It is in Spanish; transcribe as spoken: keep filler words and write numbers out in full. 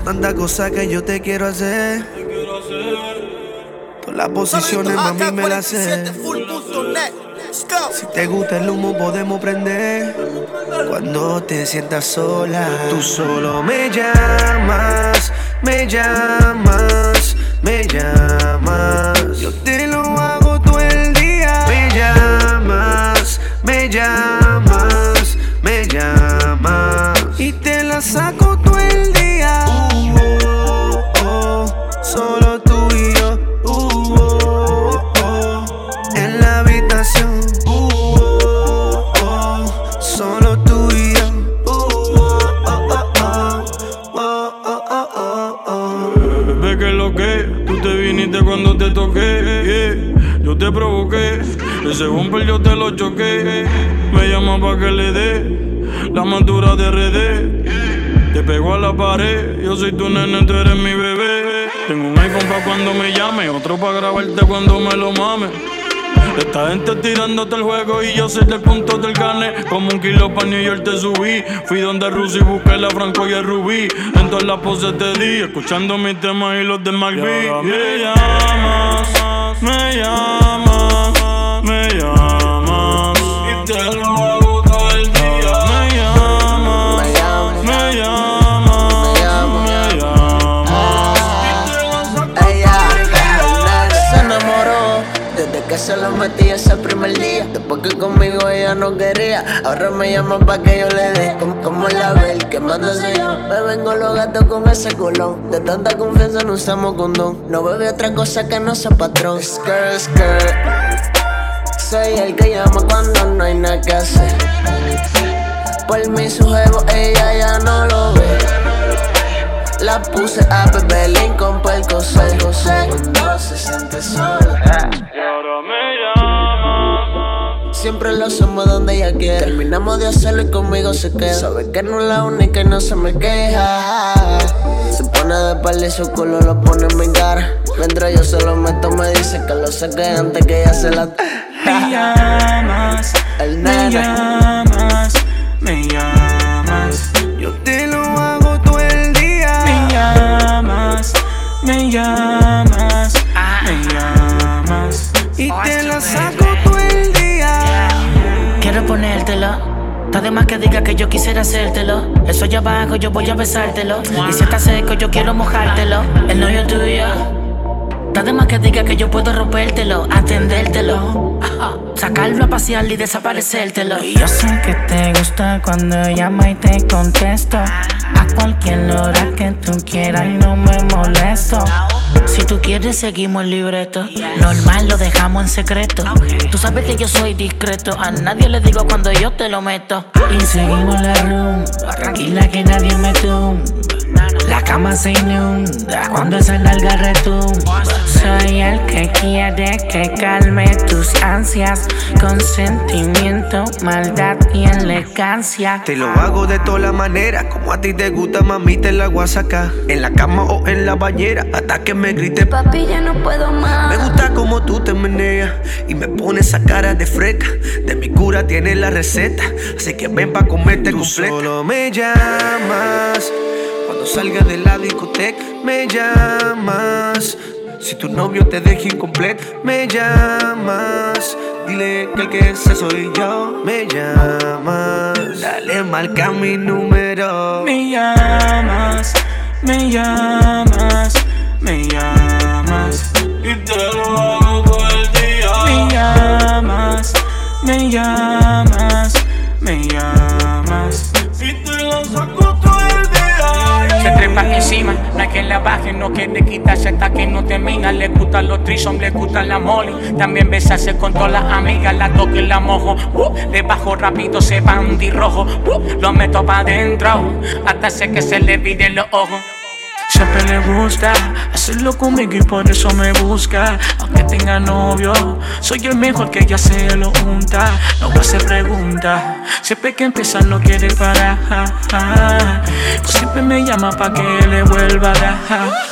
tantas cosas que yo te quiero hacer. Todas las posiciones, mami, me las sé. Si te gusta el humo, podemos prender. Cuando te sientas sola, tú solo me llamas, me llamas, me llamas. Yo te lo hago todo el día. Me llamas, me llamas, me llamas. Y te la saco todo el día. Uh, oh, oh, solo tú y yo. Uh, oh, oh, en la habitación. Uh, oh, oh, solo tú y yo. Uh, oh, oh, oh, oh, oh, oh, oh, oh. Bebé, que lo que tú te viniste cuando te toqué, yeah. Yo te provoqué, ese bumper yo te lo choqué. Me llama pa' que le dé la madura de R D. Te pego a la pared, yo soy tu nene, tú eres mi bebé. Tengo un iPhone pa' cuando me llame, otro pa' grabarte cuando me lo mame. Esta gente tirándote el juego y yo soy del punto del carne. Como un kilo pa' New York te subí. Fui donde Rusi y busqué la Franco y el Rubí. En todas las poses te di, escuchando mis temas y los de McBee. Me llamas, me llamas, me llamas. Y te lo hago todo el día. Me llamas, me llamas, me llamas, me llamas. Y te lo saco todo el día. Se enamoró desde que se lo metí ese primer día. Después que conmigo ella no quería, ahora me llama pa' que yo le dé. Como, como la Bel, quemándose yo. Me vengo los gatos con ese culón. De tanta confianza no usamos condón. No bebe otra cosa que no sea patrón. Skirt, skirt. Soy el que llama cuando no hay nada que hacer. Por mi sujevo ella ya no lo ve. La puse a beber Lincoln por el coser. Cuando se siente sola. Y ahora me llamas. Siempre lo hacemos donde ella quiere. Terminamos de hacerlo y conmigo se queda. Sabe que no es la única y no se me queja. Se pone de espalda y su culo lo pone en mi cara. Mientras yo se lo meto me dice que lo saque antes que ella se la... Me llamas, El me nene. llamas, me llamas. Yo te lo hago todo el día. Me llamas, me llamas, me llamas. Y te la saco todo el día. Quiero ponértelo. Está de más que diga que yo quisiera hacértelo. Eso ya abajo yo voy a besártelo. Y si está seco yo quiero mojártelo. El novio tuyo. Está de más que diga que yo puedo rompértelo, atendértelo, sacarlo a pasear y desaparecértelo. Y yo sé que te gusta cuando llama y te contesto. A cualquier hora que tú quieras y no me molesto. Si tú quieres seguimos el libreto. Normal lo dejamos en secreto. Tú sabes que yo soy discreto. A nadie le digo cuando yo te lo meto. Y seguimos la room, tranquila que nadie me tumba. La cama se inunda cuando esa nalga retumba. Soy el que quiere que calme tus ansias. Con sentimiento, maldad y elegancia. Te lo hago de todas las maneras. Como a ti te gusta, mami, te la voy a sacar. En la cama o en la bañera, hasta que me grite. Papi, ya no puedo más. Me gusta como tú te meneas y me pones esa cara de fresca. De mi cura tienes la receta, así que ven pa' comerte completa. Solo me llamas cuando salgas de la discoteca. Me llamas si tu novio te deja incompleto. Me llamas, dile que el que sé soy yo. Me llamas, dale, marca mi número. Me llamas, me llamas, me llamas. Y te lo hago todo el día. Me llamas, me llamas, me llamas. Y te lo saco todo el día. Se trepa encima, no hay que la baje, no quiere quitarse hasta que no termina. Le gustan los trisom, le gustan la molly. También besarse con todas las amigas, la toque y la mojo. Uh, le bajo rápido, se bandirrojo. Uh, lo meto pa' dentro, hasta hacer que se le viren los ojos. Siempre le gusta hacerlo conmigo y por eso me busca. Aunque tenga novio, soy el mejor que ella se lo unta. No va a hacer preguntas, siempre que empieza no quiere parar. Pues siempre me llama pa' que le vuelva a dar.